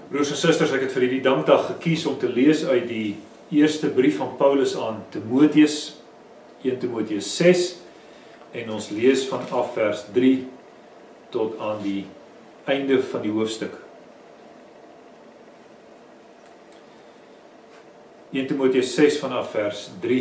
Broers en susters, ek het vir hierdie dankdag gekies om te lees uit die eerste brief van Paulus aan Timotheus, 1 Timotheus 6, en ons lees vanaf vers 3 tot aan die einde van die hoofstuk. 1 Timotheus 6 vanaf vers 3.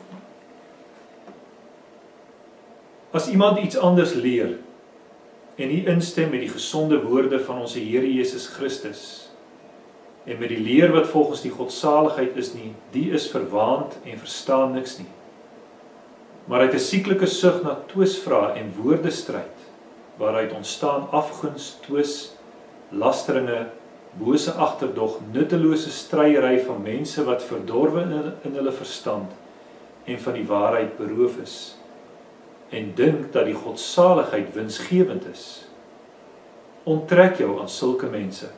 As iemand iets anders leer en nie instem met die gesonde woorde van ons Here Jesus Christus en met die leer wat volgens die godsaligheid is nie, die is verwaand en verstaan niks nie. Maar uit 'n sieklike sug na twisvrae en woordestryd, waaruit ontstaan afguns, twis, lasteringe, bose agterdog, nuttelose stryery van mense wat verdorwe in hulle verstand en van die waarheid beroof is, en dink dat die godsaligheid winsgewend is. Onttrek jou aan sulke mense.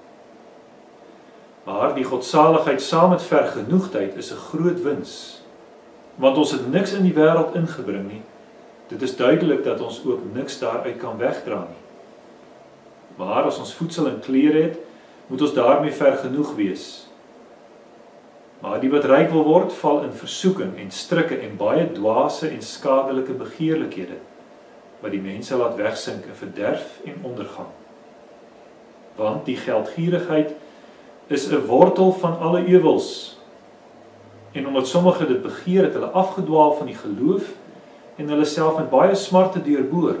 Maar die godsaligheid saam met vergenoegdheid is 'n groot wins, want ons het niks in die wêreld ingebring nie. Dit is duidelik dat ons ook niks daaruit kan wegdra nie. Maar as ons voedsel en klere het, moet ons daarmee vergenoeg wees. Maar die wat ryk wil word, val in versoeking en strikke en baie dwaase en skadelike begeerlikhede, wat die mense laat wegsink in verderf en ondergang. Want die geldgierigheid is 'n wortel van alle ewels, en omdat sommige dit begeer, het hulle afgedwaal van die geloof en hulle self met baie smarte deurboor.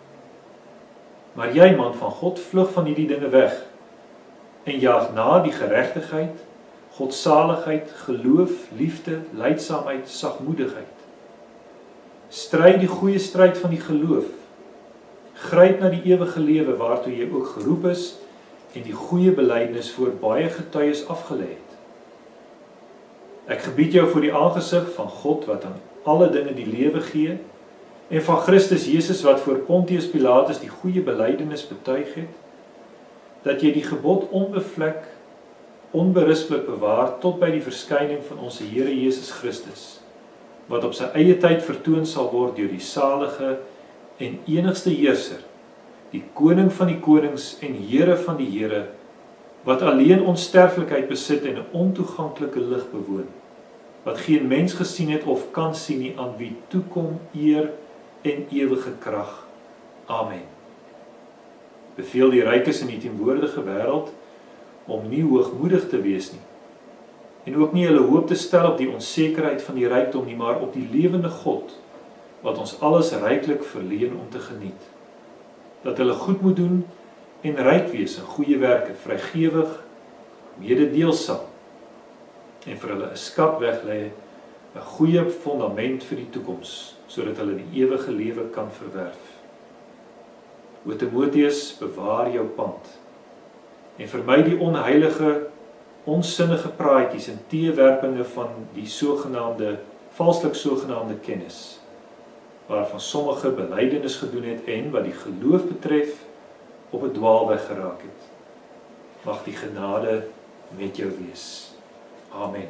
Maar jy, man van God, vlug van hierdie dinge weg en jaag na die geregtigheid, godsaligheid, geloof, liefde, lydsaamheid, sagmoedigheid. Stry die goeie stryd van die geloof. Gryp na die ewige lewe waartoe jy ook geroep is en die goeie belydenis voor baie getuies afgelê het. Ek gebied jou voor die aangesig van God wat aan alle dinge die lewe gee en van Christus Jesus wat voor Pontius Pilatus die goeie belydenis betuig het, dat jy die gebod onbevlek, onberispelik bewaar tot by die verskyning van ons Here Jesus Christus, wat op sy eie tyd vertoon sal word deur die salige en enigste heerser, die koning van die konings en Here van die Here, wat alleen onsterflikheid besit en 'n ontoeganklike lig bewoon, wat geen mens gesien het of kan sien nie, aan wie toekom eer en ewige krag. Amen. Beveel die rykes in die teenwoordige wêreld om nie hoogmoedig te wees nie, en ook nie hulle hoop te stel op die onsekerheid van die rykdom nie, maar op die lewende God, wat ons alles ryklik verleen om te geniet. Dat hulle goed moet doen en ryk wees in goeie werke, vrygewig, mededeelsaam, en vir hulle 'n skat weglê, 'n goeie fondament vir die toekoms, sodat hulle die ewige lewe kan verwerf. O Timotheus, bewaar jou pand, en vermy die onheilige, onsinnige praatjies en teewerpinge van die valslik sogenaamde kennis, waarvan sommige belydenis gedoen het en wat die geloof betref op 'n dwaalweg geraak het. Mag die genade met jou wees. Amen.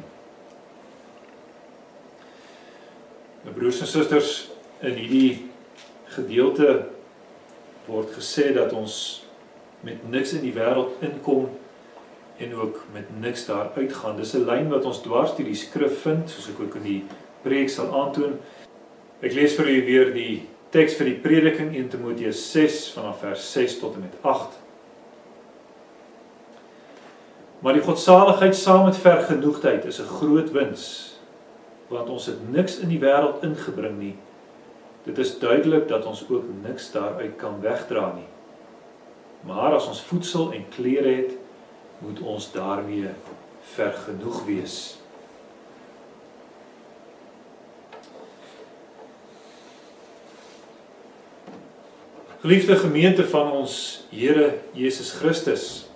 My broers en susters, in hierdie gedeelte word gesê dat ons met niks in die wêreld inkom en ook met niks daar uitgaan. Dis 'n lyn wat ons dwars deur die skrif vind, soos ek ook in die preek sal aantoon. Ek lees vir u weer die teks vir die prediking 1 Timotheus 6 vanaf vers 6 tot en met 8. Maar die godsaligheid saam met vergenoegdheid is 'n groot wins, want ons het niks in die wêreld ingebring nie. Dit is duidelik dat ons ook niks daaruit kan wegdra nie. Maar as ons voedsel en klere het, moet ons daarmee vergenoeg wees. Geliefde gemeente van ons Here Jesus Christus,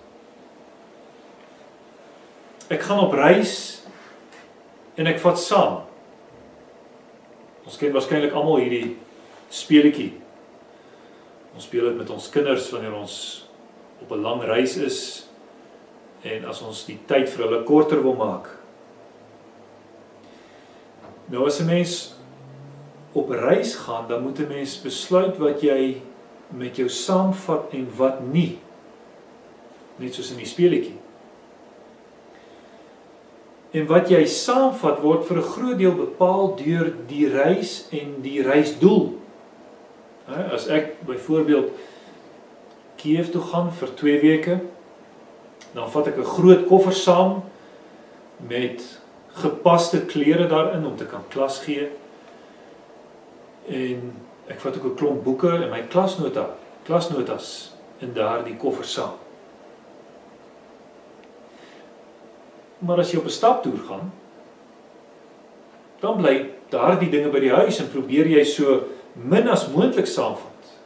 ek gaan op reis en ek vat saam. Ons ken waarskynlik almal hierdie speletjie. Ons speel dit met ons kinders wanneer ons op 'n lang reis is en as ons die tyd vir hulle korter wil maak. Nou as 'n mens op reis gaan, dan moet 'n mens besluit wat jy met jou saamvat en wat nie. Net soos in die speletjie. En wat jy saamvat word vir 'n groot deel bepaal deur die reis en die reisdoel. As ek byvoorbeeld Kiev toe gaan vir 2 weke, dan vat ek 'n groot koffer saam met gepaste klere daarin om te kan klas gee. En ek vat ook 'n klomp boeke en my klasnotas in daardie koffer saam. Maar as jy op 'n staptoer gaan, dan bly daardie dinge by die huis en probeer jy so min as moontlik saamvat.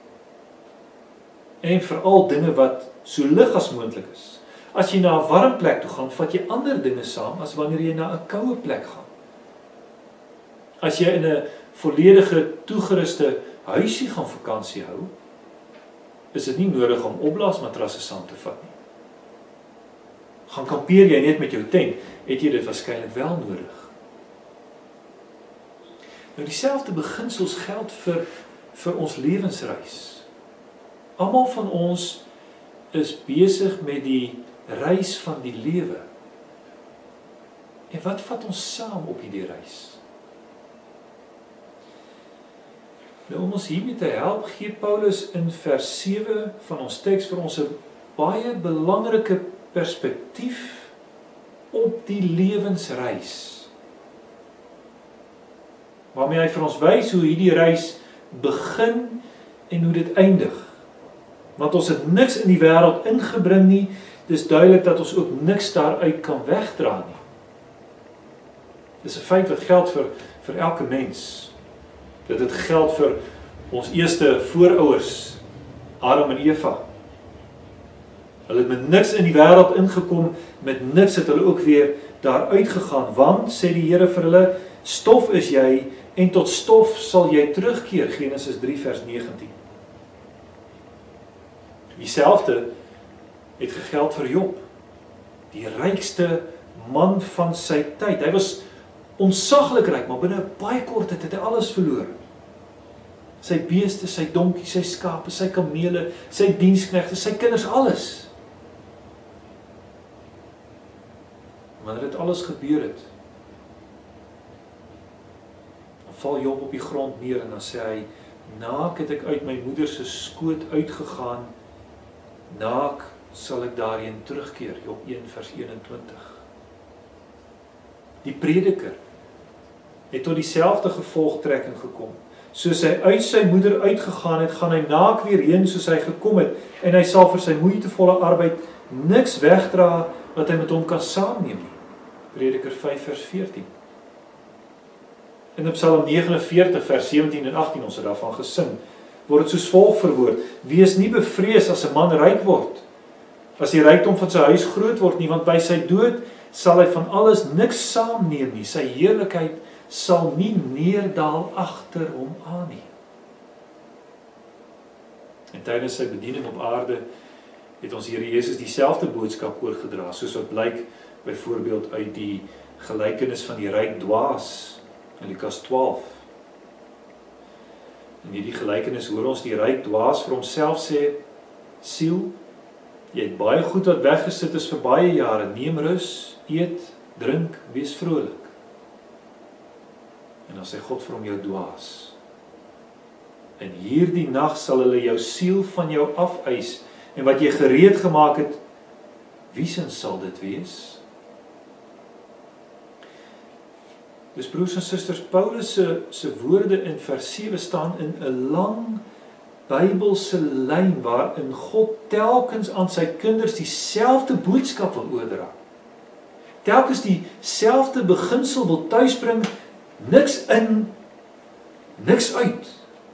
En veral dinge wat so lig as moontlik is. As jy na 'n warm plek toe gaan, vat jy ander dinge saam as wanneer jy na 'n koue plek gaan. As jy in 'n volledige toegeruste huisie gaan vakansie hou, is dit nie nodig om opblaasmatrasse saam te vat nie. Gaan kampeer jy net met jou tent, het jy dit waarskynlik wel nodig. Nou dieselfde beginsels geld vir ons lewensreis. Almal van ons is besig met die reis van die lewe. En wat vat ons saam op hierdie reis? Nou om ons hiermee te help, gee Paulus in vers 7 van ons teks vir ons 'n baie belangrike perspektief op die lewensreis. Waarmee hy vir ons wys hoe hierdie reis begin en hoe dit eindig. Want ons het niks in die wêreld ingebring nie, dis duidelik dat ons ook niks daaruit kan wegdra nie. Dis 'n feit wat geld vir elke mens. Dit geld vir ons eerste voorouers, Adam en Eva. Hulle het met niks in die wêreld ingekom, met niks het hulle ook weer daar uitgegaan, want, sê die Here vir hulle, stof is jy, en tot stof sal jy terugkeer, Genesis 3 vers 19. Dieselfde het gegeld vir Job, die rykste man van sy tyd. Hy was onsaglik ryk, maar binne 'n baie kort tyd het hy alles verloor. Sy beeste, sy donkies, sy skape, sy kamele, sy diensknegte, sy kinders, alles. Wanneer dit alles gebeur het, dan val Job op die grond neer en dan sê hy, naak het ek uit my moeder se skoot uitgegaan, naak sal ek daarheen terugkeer, Job 1 vers 21. Die prediker het tot dieselfde gevolgtrekking gekom. Soos hy uit sy moeder uitgegaan het, gaan hy naak weer heen soos hy gekom het, en hy sal vir sy moeitevolle arbeid niks wegdra wat hy met hom kan saamneem nie. Prediker 5 vers 14. In Psalm 49 vers 17 en 18, ons het daarvan gesing, word dit soos volg verwoord: wees nie bevrees as 'n man ryk word, as die rykdom van sy huis groot word nie, want by sy dood sal hy van alles niks saamneem nie, sy heerlikheid sal nie neerdal agter hom aan nie. En tydens sy bediening op aarde het ons Here Jesus dieselfde boodskap oorgedra, soos wat blyk byvoorbeeld uit die gelykenis van die ryk dwaas in Lukas 12. In hierdie gelykenis hoor ons die ryk dwaas vir homself sê: siel, jy het baie goed wat weggesit is vir baie jare, neem rus, eet, drink, wees vrolik. En dan sê God vir hom: jou dwaas. En hierdie nag sal hulle jou siel van jou afeis, en wat jy gereed gemaak het, wiesins sal dit wees? Dus broers en susters, Paulus se woorde in vers 7 staan in 'n lang Bybelse lyn waarin God telkens aan sy kinders dieselfde boodskap wil oordra. Telkens dieselfde beginsel wil tuisbring, niks in, niks uit.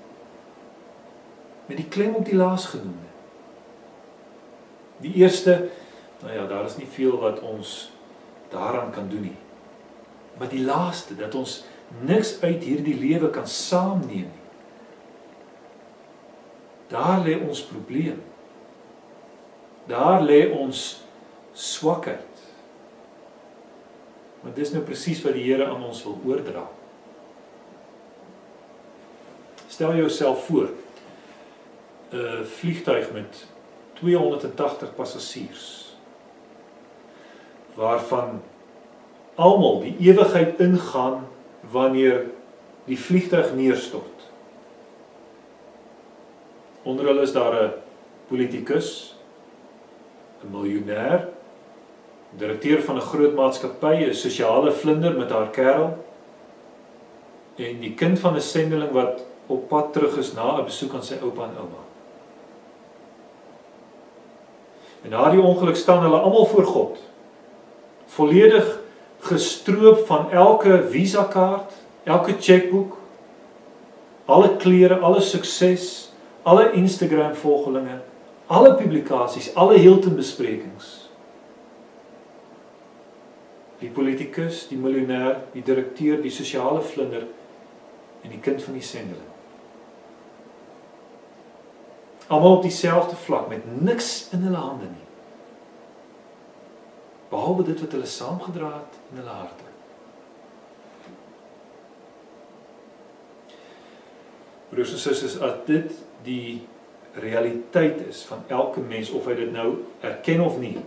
Met die klem op die laasgenoemde. Die eerste, nou ja, daar is nie veel wat ons daaraan kan doen nie. Maar die laaste, dat ons niks uit hierdie lewe kan saamneem nie. Daar lê ons probleem. Daar lê ons swakheid. Want dis nou presies wat die Here aan ons wil oordra. Stel jouself voor, 'n vliegtuig met 280 passasiers, waarvan almal die ewigheid ingaan wanneer die vliegtuig neerstort. Onder hulle is daar 'n politikus, 'n miljonair, direkteur van 'n groot maatskappy, 'n sosiale vlinder met haar kerel, en die kind van 'n sendeling wat op pad terug is na 'n besoek aan sy oupa en ouma. En na die ongeluk staan hulle almal voor God, volledig gestroop van elke visakaart, elke chequeboek, alle klere, alle sukses, alle Instagram volgelinge, alle publikasies, alle Hilton besprekings. Die politikus, die miljonair, die direkteur, die sosiale vlinder en die kind van die sendeling. Almal op dieselfde vlak, met niks in hulle hande nie. Behalwe dit wat hulle saamgedra het in hulle harte. Broers en susters, as dit die realiteit is van elke mens, of hy dit nou erken of nie,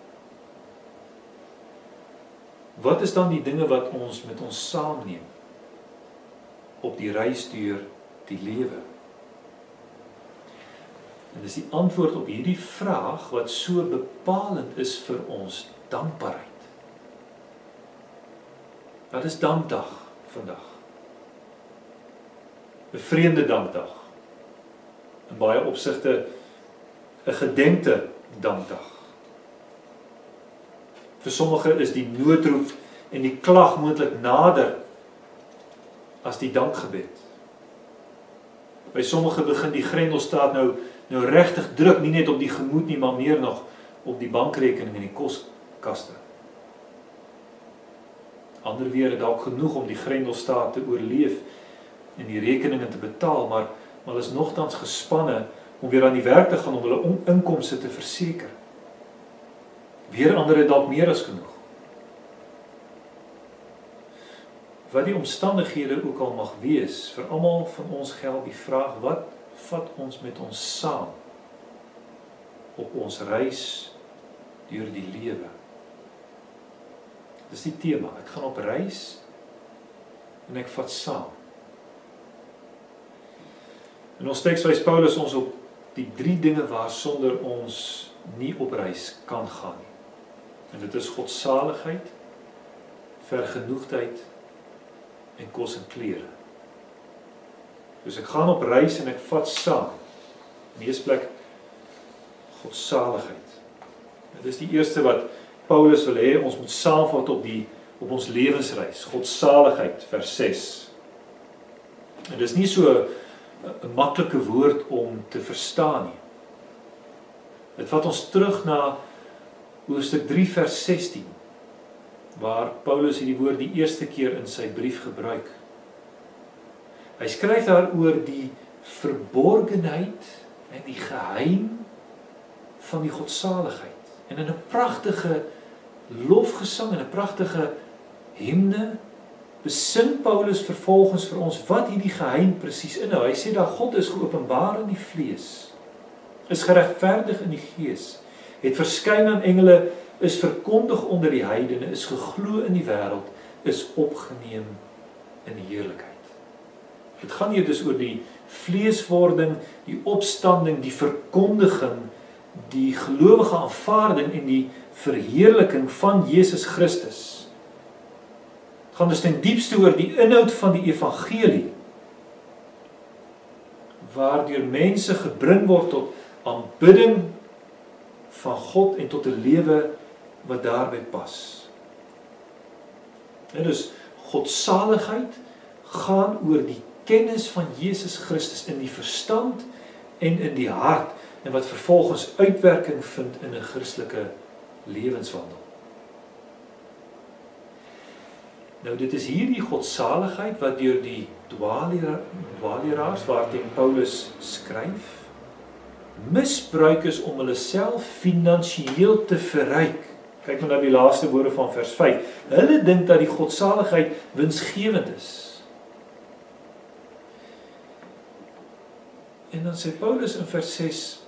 wat is dan die dinge wat ons met ons saamneem op die reis deur die lewe? En dis die antwoord op hierdie vraag wat so bepalend is vir ons dankbaarheid. Wat is dankdag vandag? 'n vreemde dankdag. In baie opsigte 'n gedenkte dankdag. Vir sommige is die noodroep en die klag moontlik nader as die dankgebed. By sommige begin die grendelstaat nou regtig druk, nie net op die gemoed nie, maar meer nog op die bankrekening en die koskaste. Ander weer het dalk genoeg om die grendelstaat te oorleef en die rekeninge te betaal, maar hulle is nogtans gespanne om weer aan die werk te gaan om hulle inkomste te verseker. Weer ander het dalk meer as genoeg. Wat die omstandighede ook al mag wees, vir almal van ons geld die vraag, wat vat ons met ons saam op ons reis deur die lewe? Dis die tema, ek gaan op reis en ek vat saam. In ons teks wys Paulus ons op die 3 dinge waarsonder ons nie op reis kan gaan nie. En dit is godsaligheid, vergenoegdheid en kos en klere. Dus ek gaan op reis en ek vat saam. In die eerste plek, godsaligheid. Dit is die eerste wat Paulus wil hê, ons moet saamvat op ons lewensreis. Godsaligheid, vers 6. En dit is nie so 'n maklike woord om te verstaan nie. Dit vat ons terug na hoofstuk 3 vers 16, waar Paulus hierdie woord die eerste keer in sy brief gebruik. Hy skryf daar oor die verborgenheid en die geheim van die godsaligheid. En in 'n pragtige lofgesang en 'n pragtige himne besing Paulus vervolgens vir ons wat hierdie geheim presies inhou. Hy sê dat God is geopenbaar in die vlees, is geregverdig in die gees, het verskyn aan engele, is verkondig onder die heidene, is geglo in die wêreld, is opgeneem in die heerlikheid. Dit gaan hier dus oor die vleeswording, die opstanding, die verkondiging, die gelowige aanvaarding en die verheerliking van Jesus Christus. Het gaan dus ten diepste oor die inhoud van die evangelie, waardeur mense gebring word tot aanbidding van God en tot 'n lewe wat daarby pas. En dus godsaligheid gaan oor die kennis van Jesus Christus in die verstand en in die hart, en wat vervolgens uitwerking vind in 'n Christelike lewenswandel. Nou dit is hierdie godsaligheid wat deur die dwaalleraars waarteen Paulus skryf, misbruik is om hulle self finansiëel te verryk. Kyk maar na die laaste woorde van vers 5. Hulle dink dat die godsaligheid winsgewend is. En dan sê Paulus in vers 6,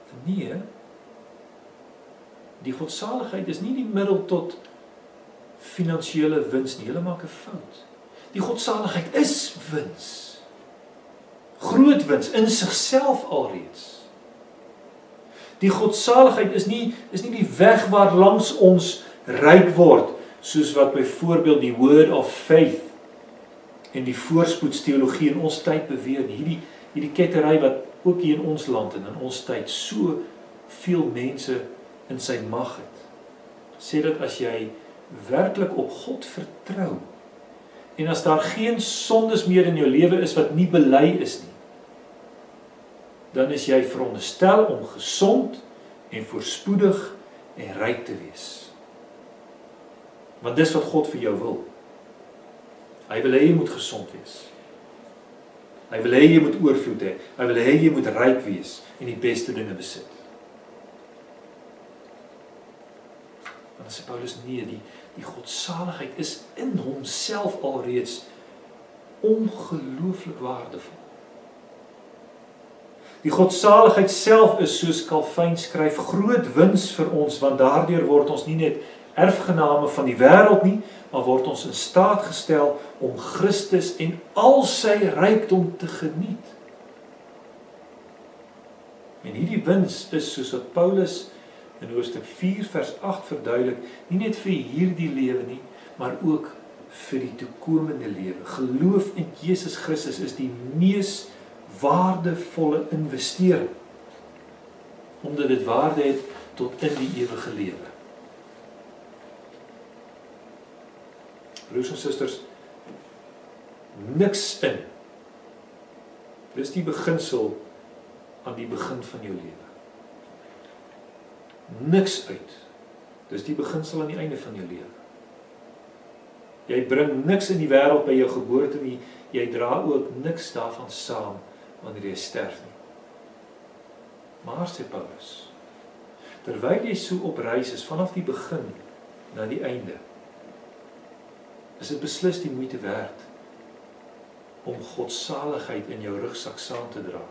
nee, die godsaligheid is nie die middel tot finansiële wins nie. Julle maak 'n fout. Die godsaligheid is wins. Groot wins in sigself alreeds. Die godsaligheid is nie die weg waar langs ons ryk word, soos wat byvoorbeeld die word of faith en die voorspoedsteologie in ons tyd beweer. Hierdie kettery wat ook hier in ons land en in ons tyd so veel mense in sy mag het. Sê dat as jy werklik op God vertrou, en as daar geen sondes meer in jou lewe is wat nie bely is nie, dan is jy veronderstel om gesond en voorspoedig en ryk te wees. Want dis wat God vir jou wil. Hy wil hê jy moet gesond wees. Hy wil hê jy moet oorvloed hê. Hy wil hê jy moet ryk wees en die beste dinge besit. Dan sê Paulus, nee, die godsaligheid is in homself alreeds ongelooflik waardevol. Die godsaligheid self is, soos Calvin skryf, groot wins vir ons, want daardeur word ons nie net erfgename van die wêreld nie, maar word ons in staat gestel om Christus en al sy rykdom te geniet. En hierdie wins is, soos wat Paulus in hoofstuk 4 vers 8 verduidelik, nie net vir hierdie lewe nie, maar ook vir die toekomende lewe. Geloof in Jesus Christus is die mees waardevolle investering, omdat dit waarde het tot in die ewige lewe. Broers en susters, niks in. Dis die beginsel aan die begin van jou lewe. Niks uit. Dis die beginsel aan die einde van jou lewe. Jy bring niks in die wêreld by jou geboorte nie, jy dra ook niks daarvan saam wanneer jy sterf nie. Maar, sê Paulus, terwyl jy so op reis is, vanaf die begin na die einde, is dit beslis die moeite werd om godsaligheid in jou rugsak saam te dra.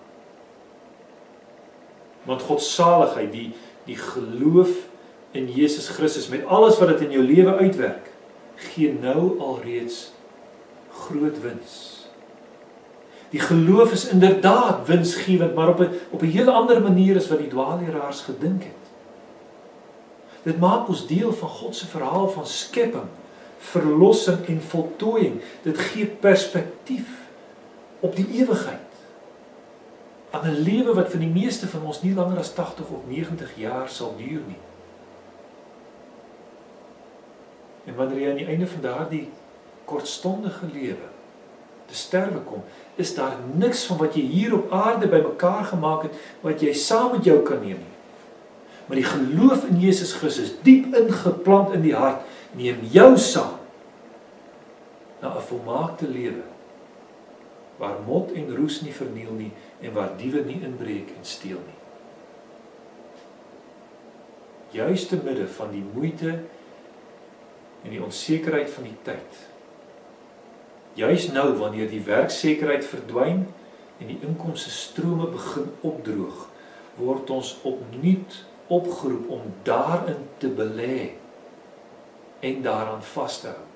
Want godsaligheid, die geloof in Jesus Christus, met alles wat dit in jou lewe uitwerk, gee nou alreeds groot wins. Die geloof is inderdaad winsgewend, maar op 'n hele ander manier as wat die dwaalleraars gedink het. Dit maak ons deel van God se verhaal van skepping, verlossing en voltooiing. Dit gee perspektief op die ewigheid. Aan 'n lewe wat vir die meeste van ons nie langer as 80 of 90 jaar sal duur nie. En wanneer jy aan die einde van daardie kortstondige lewe te sterwe kom, is daar niks van wat jy hier op aarde bymekaar gemaak het, wat jy saam met jou kan neem nie. Maar die geloof in Jesus Christus, diep ingeplant in die hart, neem jou saam na 'n volmaakte lewe, waar mot en roes nie verniel nie, en waar diewe nie inbreek en steel nie. Juist te midde van die moeite en die onsekerheid van die tyd, juist nou wanneer die werksekerheid verdwyn en die inkomste strome begin opdroog, word ons opnuut opgeroep om daarin te belê en daaraan vas te hou.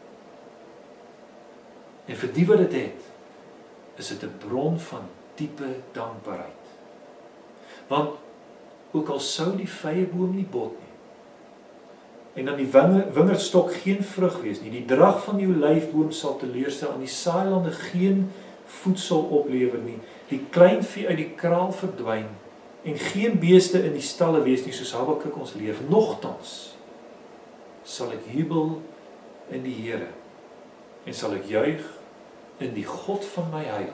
En vir die wat dit het, is dit 'n bron van diepe dankbaarheid. Want ook al sou die vyeboom nie bot nie, en dan die wingerdstok geen vrug wees nie, die drag van die olyfboom sal teleurstel, en die saailande geen voedsel oplewer nie, die kleinvee uit die kraal verdwyn, en geen beeste in die stalle wees nie, soos Habakuk ons leer, nogtans sal ek jubel in die Here, en sal ek juig in die God van my heil.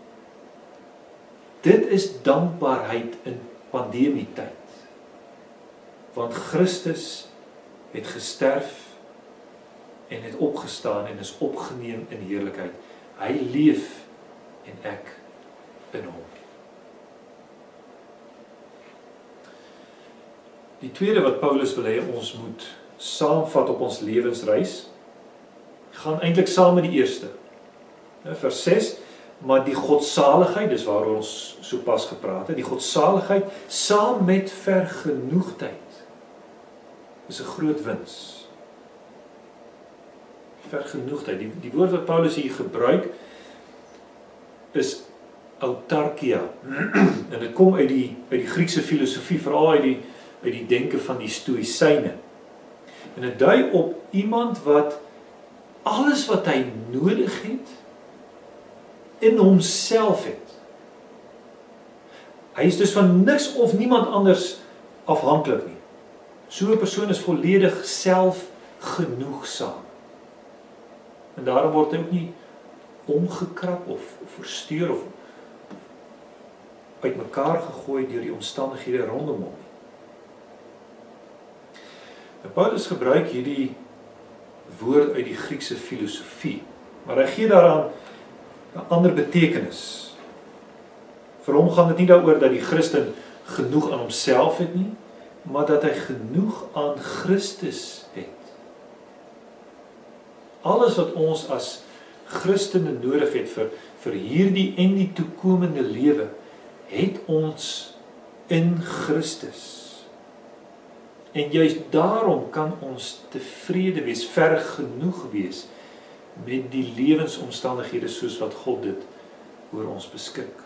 Dit is dankbaarheid in pandemietyd, want Christus het gesterf en het opgestaan en is opgeneem in heerlikheid. Hy leef en ek in hom. Die tweede wat Paulus wil hê ons moet saamvat op ons lewensreis, gaan eintlik saam met die eerste. Vers 6, maar die godsaligheid, dis waar ons sopas gepraat het, die godsaligheid saam met vergenoegdheid is 'n groot wins. Vergenoegdheid. Die woord wat Paulus hier gebruik is autarkia. En dit kom uit die Griekse filosofie, veral uit die denke van die Stoïsyne. En dit dui op iemand wat alles wat hy nodig het, in homself het. Hy is dus van niks of niemand anders afhanklik nie. So 'n persoon is volledig selfgenoegsaam. En daarom word hy ook nie omgekrap of versteur of uitmekaar gegooi deur die omstandighede rondom hom. En Paulus gebruik hierdie woord uit die Griekse filosofie, maar hy gee daaraan 'n ander betekenis. Vir hom gaan dit nie daaroor dat die Christen genoeg aan homself het nie, maar dat hy genoeg aan Christus het. Alles wat ons as Christene nodig het vir hierdie en die toekomende lewe, het ons in Christus. En juist daarom kan ons tevrede wees, vergenoeg wees met die lewensomstandighede soos wat God dit oor ons beskik.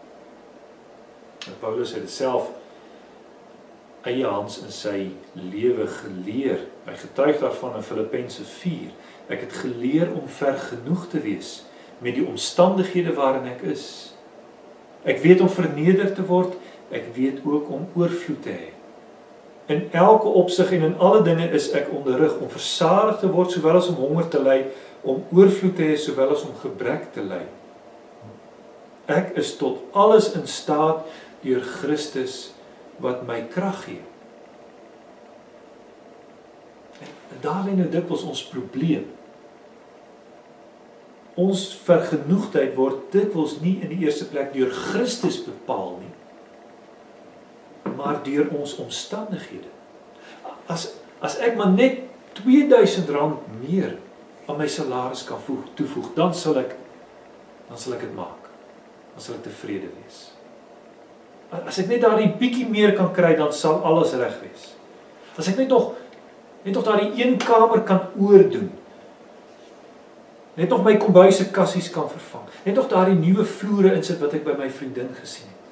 En Paulus het dit self eiehands in sy lewe geleer. Hy getuig daarvan in Filippense 4. Ek het geleer om vergenoeg te wees met die omstandighede waarin ek is. Ek weet om verneder te word, ek weet ook om oorvloed te hê. In elke opsig en in alle dinge is ek onderrig om versadig te word, sowel as om honger te ly, om oorvloed te hê, sowel as om gebrek te ly. Ek is tot alles in staat deur Christus wat my krag gee. En daar lê nou dikwels ons probleem. Ons vergenoegdheid word dikwels nie in die eerste plek deur Christus bepaal nie, maar deur ons omstandighede. As ek maar net R2000 meer aan my salaris kan toevoeg, dan sal ek dit maak. Dan sal ek tevrede wees. As ek net daardie bietjie meer kan kry, dan sal alles reg wees. As ek net nog daardie een kamer kan oordoen, net nog my kombuise kassies kan vervang, net nog daardie nuwe vloere insit wat ek by my vriendin gesien het.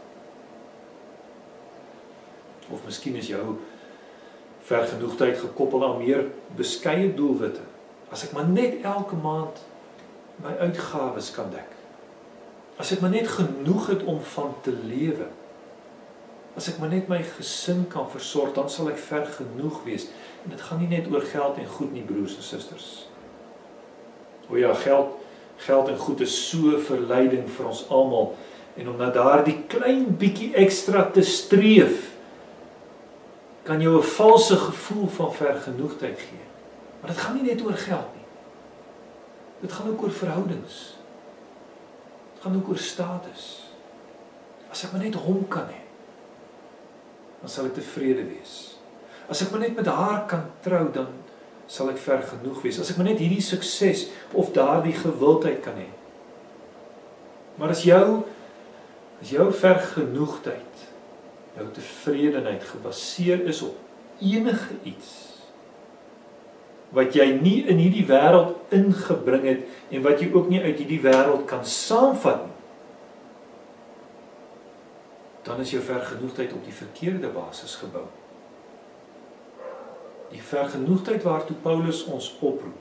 Of miskien is jou vergenoegdheid gekoppel aan meer beskeie doelwitte. As ek maar net elke maand my uitgawes kan dek. As ek maar net genoeg het om van te lewe. As ek maar net my gesin kan versorg, dan sal ek vergenoeg wees. En dit gaan nie net oor geld en goed nie, broers en susters. O ja, geld en goed is so verleiding vir ons almal. En om na daardie klein bietjie ekstra te streef, kan jou 'n valse gevoel van vergenoegdheid gee. Maar dit gaan nie net oor geld nie. Dit gaan ook oor verhoudings. Dit gaan ook oor status. As ek maar net hom kan hê, dan sal ek tevrede wees. As ek maar net met haar kan trou, dan sal ek vergenoeg wees. As ek maar net hierdie sukses of daardie gewildheid kan hê. Maar as jou vergenoegdheid, jou tevredenheid gebaseer is op enige iets wat jy nie in hierdie wêreld ingebring het en wat jy ook nie uit hierdie wêreld kan saamvat nie, dan is jou vergenoegdheid op die verkeerde basis gebou. Die vergenoegdheid waartoe Paulus ons oproep,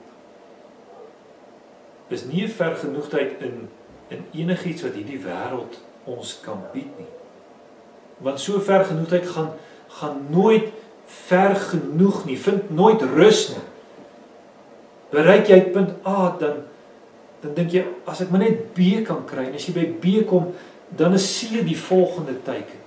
is nie 'n vergenoegdheid in enigiets wat hierdie wêreld ons kan bied nie. Want so vergenoegdheid gaan nooit ver genoeg nie, vind nooit rus nie. Bereik jy punt A, dan dink jy, as ek maar net B kan kry, en as jy by B kom, dan is C die volgende teiken.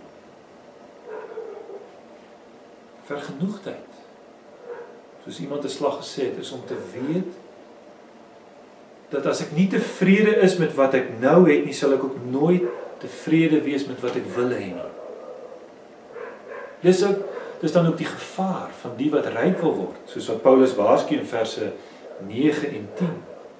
Vergenoegdheid, soos iemand 'n slag gesê het, is om te weet, dat as ek nie tevrede is met wat ek nou het nie, sal ek ook nooit tevrede wees met wat ek wil hê nie. Dis dan ook die gevaar van die wat ryk wil word, soos wat Paulus waarsku in verse 9 en 10.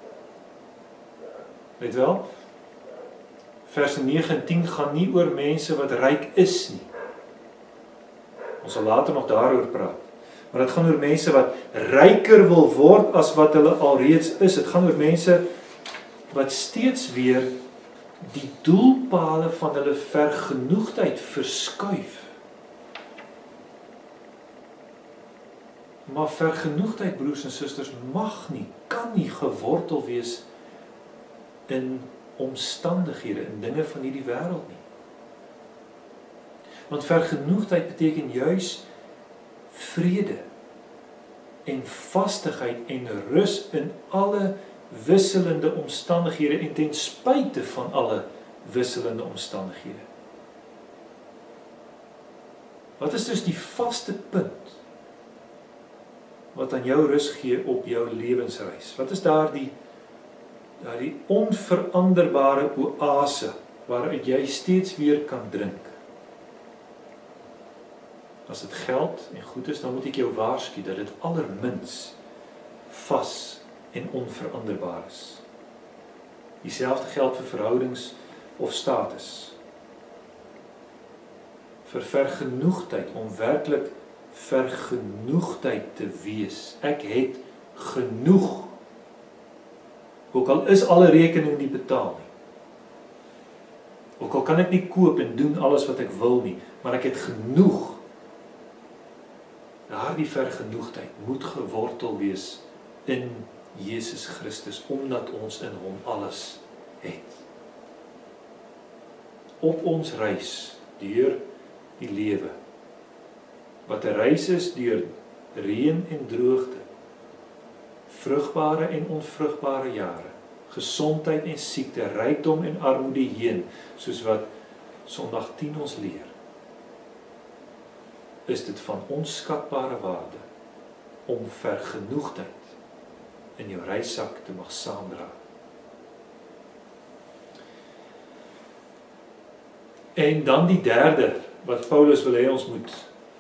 Weet wel? Verse 9 en 10 gaan nie oor mense wat ryk is nie. Ons sal later nog daaroor praat. Maar dit gaan oor mense wat ryker wil word as wat hulle alreeds is. Dit gaan oor mense wat steeds weer die doelpale van hulle vergenoegdheid verskuif. Maar vergenoegdheid, broers en susters, mag nie, kan nie gewortel wees in omstandighede, in dinge van hierdie wêreld nie. Want vergenoegdheid beteken juis vrede en vastigheid en rus in alle wisselende omstandighede en ten spyte van alle wisselende omstandighede. Wat is dus die vaste punt wat aan jou rus gee op jou lewensreis? Wat is daardie onveranderbare oase waaruit jy steeds weer kan drink? As dit geld en goed is, dan moet ek jou waarsku dat dit allermins vas en onveranderbaar is. Dieselfde geld vir verhoudings of status. Vir vergenoegdheid, om werklik vergenoegdheid te wees. Ek het genoeg. Ook al is alle rekening nie betaal nie. Ook al kan ek nie koop en doen alles wat ek wil nie, maar ek het genoeg. Daardie vergenoegdheid moet gewortel wees in Jesus Christus, omdat ons in hom alles het. Op ons reis deur die lewe, wat 'n reis is deur reën en droogte, vrugbare en onvrugbare jare, gesondheid en siekte, rykdom en armoede heen, soos wat Sondag 10 ons leer, is dit van onskatbare waarde om vergenoegdheid in jou reissak te mag saamdra. En dan die derde, wat Paulus wil hê ons moet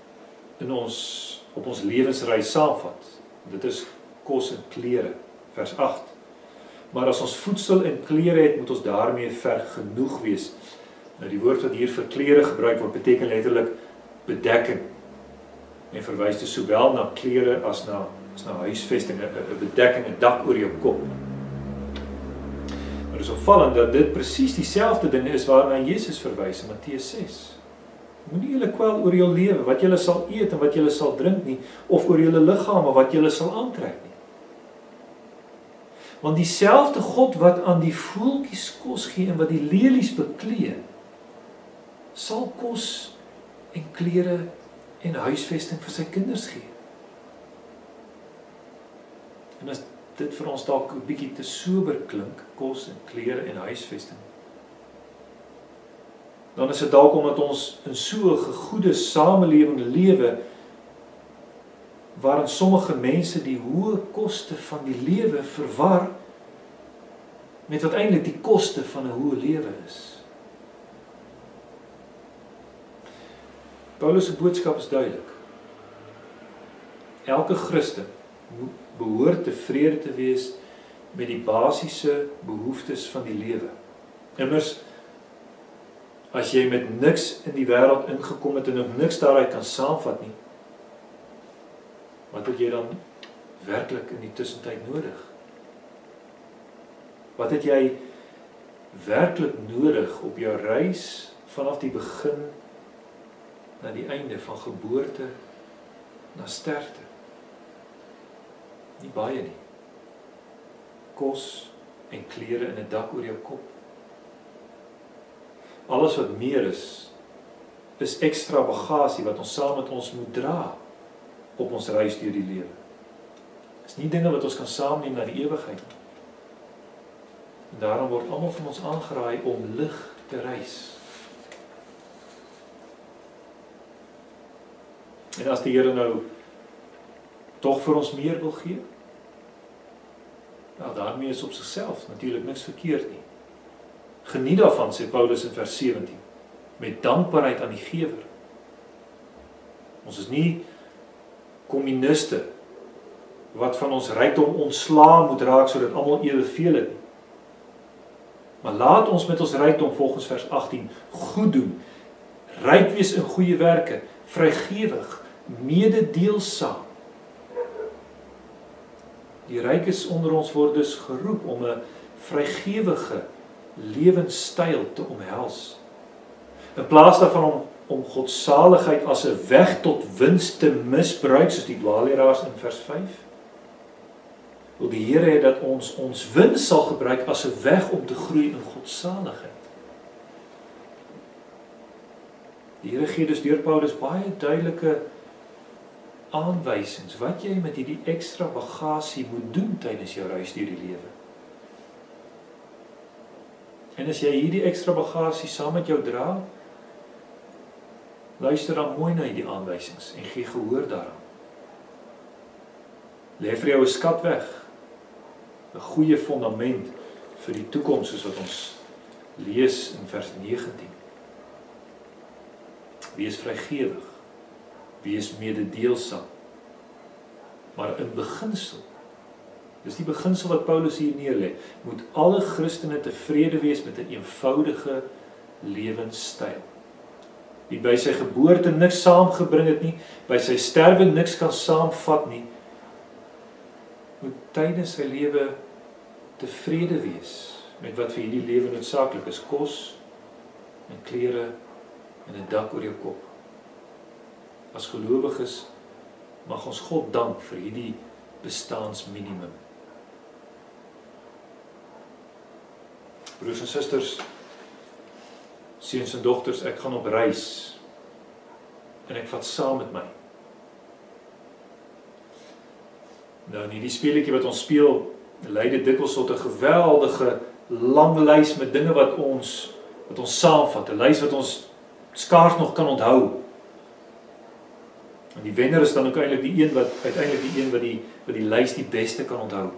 op ons lewensreis saamvat. Dit is kos en klere, vers 8. Maar as ons voedsel en klere het, moet ons daarmee vergenoeg wees. Nou die woord wat hier vir klere gebruik word, beteken letterlik bedekking. En verwys dus sowel na klere as na huisvesting, 'n bedekking, 'n dak oor jou kop. Maar dit is opvallend dat dit presies dieselfde dinge is waarna Jesus verwys in Matteus 6. Moenie julle kwel oor jou lewe, wat julle sal eet en wat julle sal drink nie, of oor julle liggame, wat julle sal aantrek nie. Want dieselfde God wat aan die voeltjies kos gee en wat die lelies beklee, sal kos en klere en huisvesting vir sy kinders gee. En as dit vir ons dalk 'n bietjie te sober klink, kos en klere en huisvesting, dan is dit dalk omdat ons in so 'n gegoede samelewing lewe, waarin sommige mense die hoë koste van die lewe verwar met wat eintlik die koste van 'n hoë lewe is. Paulus se boodskap is duidelik. Elke Christen behoort tevrede te wees met die basiese behoeftes van die lewe. Immers, as jy met niks in die wêreld ingekom het en ook niks daaruit kan saamvat nie, wat het jy dan werklik in die tussentyd nodig? Wat het jy werklik nodig op jou reis vanaf die begin na die einde, van geboorte na sterfte? Nie baie nie. Kos en klere en 'n dak oor jou kop. Alles wat meer is ekstra bagasie wat ons saam met ons moet dra op ons reis deur die lewe. Dis nie dinge wat ons kan saamneem na die ewigheid nie. En daarom word almal van ons aangeraai om lig te reis. En as die Here nou tog vir ons meer wil gee, nou daarmee is op sigself natuurlik niks verkeerd nie. Geniet daarvan, sê Paulus in vers 17, met dankbaarheid aan die Gewer. Ons is nie kommuniste wat van ons rykdom ontslae moet raak sodat almal eweveel het nie. Maar laat ons met ons rykdom volgens vers 18 goed doen, ryk wees in goeie werke, vrygewig, mededeelsaam, Die rykes onder ons word dus geroep om 'n vrygewige lewenstyl te omhels. In plaas daarvan om godsaligheid as 'n weg tot wins te misbruik, soos die dwaalleraars in vers 5, wil die Here hê dat ons wins sal gebruik as 'n weg om te groei in godsaligheid. Die Here gee dus deur Paulus baie duidelike aanwysings wat jy met hierdie ekstra bagasie moet doen tydens jou reis deur die lewe. En as jy hierdie ekstra bagasie saam met jou dra, luister dan mooi na die aanwysings en gee gehoor daaraan. Lê vir jou 'n skat weg, 'n goeie fondament vir die toekoms, soos wat ons lees in vers 19. Wees vrygewig, wees mededeelsaam. Maar in beginsel, dis die beginsel wat Paulus hier neerlê, moet alle Christene tevrede wees met 'n eenvoudige lewenstyl. Wie by sy geboorte niks saamgebring het nie, by sy sterwe niks kan saamvat nie, moet tydens sy lewe tevrede wees met wat vir hierdie lewe noodsaaklik is: kos en klere en 'n dak oor jou kop. As gelowiges mag ons God dank vir hierdie bestaansminimum. Broers en susters, seuns en dogters, ek gaan op reis en ek vat saam met my. Nou, in hierdie speletjie wat ons speel, lei dit dikwels tot 'n geweldige lang lys met dinge wat ons saamvat, 'n lys wat ons skaars nog kan onthou. En die wenner is dan ook uiteindelik die een wat die lys die beste kan onthou.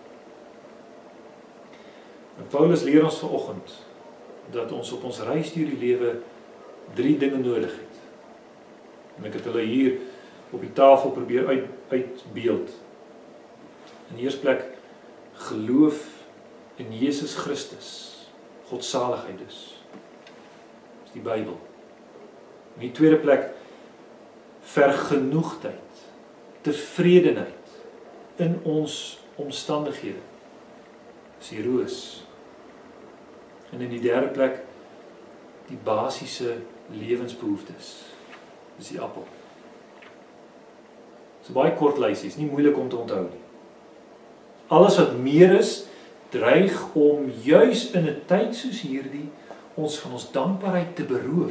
En Paulus leer ons vanoggend dat ons op ons reis deur die lewe 3 dinge nodig het. En ek het hulle hier op die tafel probeer uitbeeld. In die eerste plek, geloof in Jesus Christus, godsaligheid dus. Dis die Bybel. In die tweede plek, vergenoegdheid, tevredenheid in ons omstandighede. Dis die roos. En in die derde plek, die basiese lewensbehoeftes. Dis die appel. Dis 'n baie kort lysie, is nie moeilik om te onthou nie. Alles wat meer is, dreig om juis in 'n tyd soos hierdie ons van ons dankbaarheid te beroof.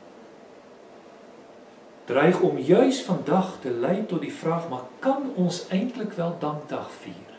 Dreig om juis vandag te lei tot die vraag, maar kan ons eintlik wel dankdag vier?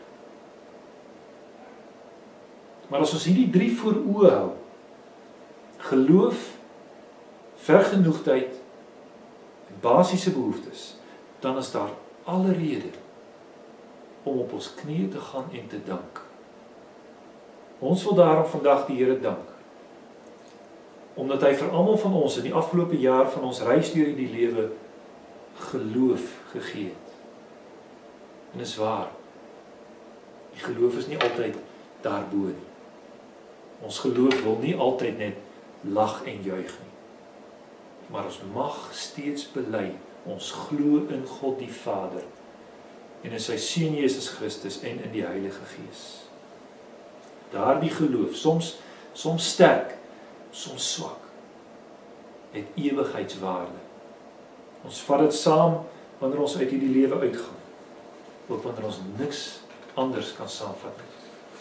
Maar as ons hierdie 3 voor oë hou, geloof, vergenoegdheid en basiese behoeftes, dan is daar alle rede om op ons knieë te gaan en te dank. Ons wil daarom vandag die Here dank, omdat hy vir almal van ons in die afgelope jaar van ons reis deur die lewe geloof gegee het. En is waar, die geloof is nie altyd daarbo nie. Ons geloof wil nie altyd net lag en juig nie. Maar ons mag steeds bely, ons glo in God die Vader en in sy Seun Jesus Christus en in die Heilige Gees. Daardie geloof, soms sterk, soms swak, het ewigheidswaarde. Ons vat dit saam wanneer ons uit hierdie lewe uitgaan, ook wanneer ons niks anders kan saamvat nie.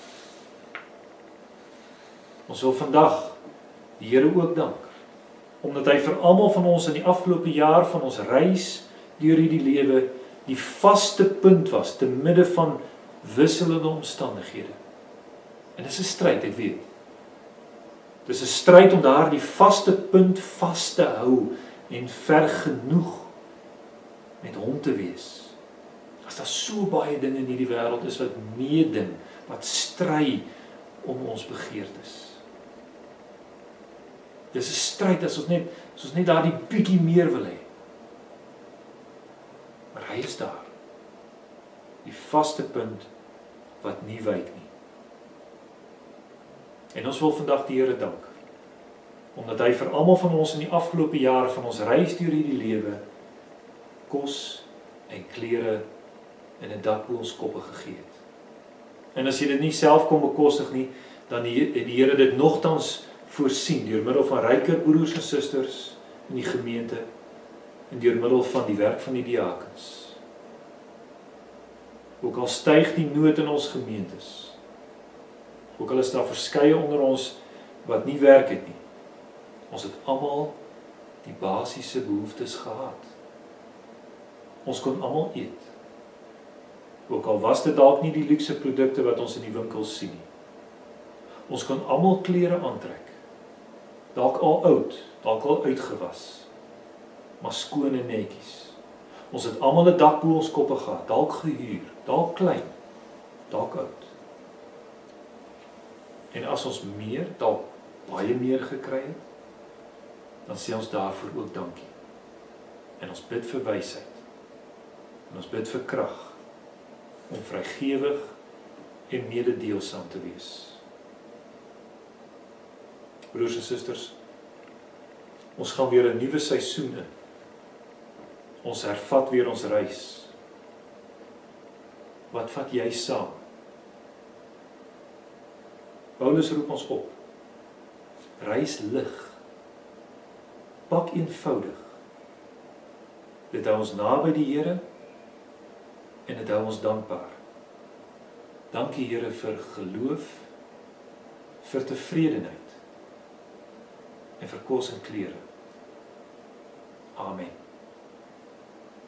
Ons wil vandag die Here ook dank, omdat hy vir almal van ons in die afgelope jaar van ons reis deur hierdie lewe die vaste punt was te midde van wisselende omstandighede. En dis 'n stryd, ek weet. Dis 'n stryd om daardie vaste punt vas te hou en vergenoeg met hom te wees. As daar so baie dinge in hierdie wêreld is wat meeding, wat stry om ons begeertes. Dis 'n stryd as ons net daardie bietjie meer wil hê. Maar hy is daar. Die vaste punt wat nie wyk nie. En ons wil vandag die Here dank, omdat hy vir almal van ons in die afgelope jaar van ons reis deur hierdie lewe kos en klere en 'n dak bo ons koppe gegee het. En as jy dit nie self kon bekostig nie, dan het die Here dit nogtans voorsien deur middel van ryker broers en susters in die gemeente en deur middel van die werk van die diakens. Ook al styg die nood in ons gemeentes, ook al is daar verskeie onder ons wat nie werk het nie, ons het almal die basiese behoeftes gehad. Ons kon almal eet. Ook al was dit dalk nie die luukse produkte wat ons in die winkels sien nie. Ons kon almal klere aantrek. Dalk al oud, dalk al uitgewas, maar skoon en netjies. Ons het almal 'n dak bo ons koppe gehad, dalk gehuur, dalk klein, dalk oud. En as ons meer, dalk baie meer gekry het, dan sê ons daarvoor ook dankie. En ons bid vir wysheid. En ons bid vir krag om vrygewig en mededeelsaam te wees. Broers en susters, ons gaan weer 'n nuwe seisoen in. Ons hervat weer ons reis. Wat vat jy saam? Paulus roep ons op. Reis lig. Pak eenvoudig. Dit hou ons naby die Here en dit hou ons dankbaar. Dankie Here vir geloof, vir tevredenheid en vir kos en klere. Amen.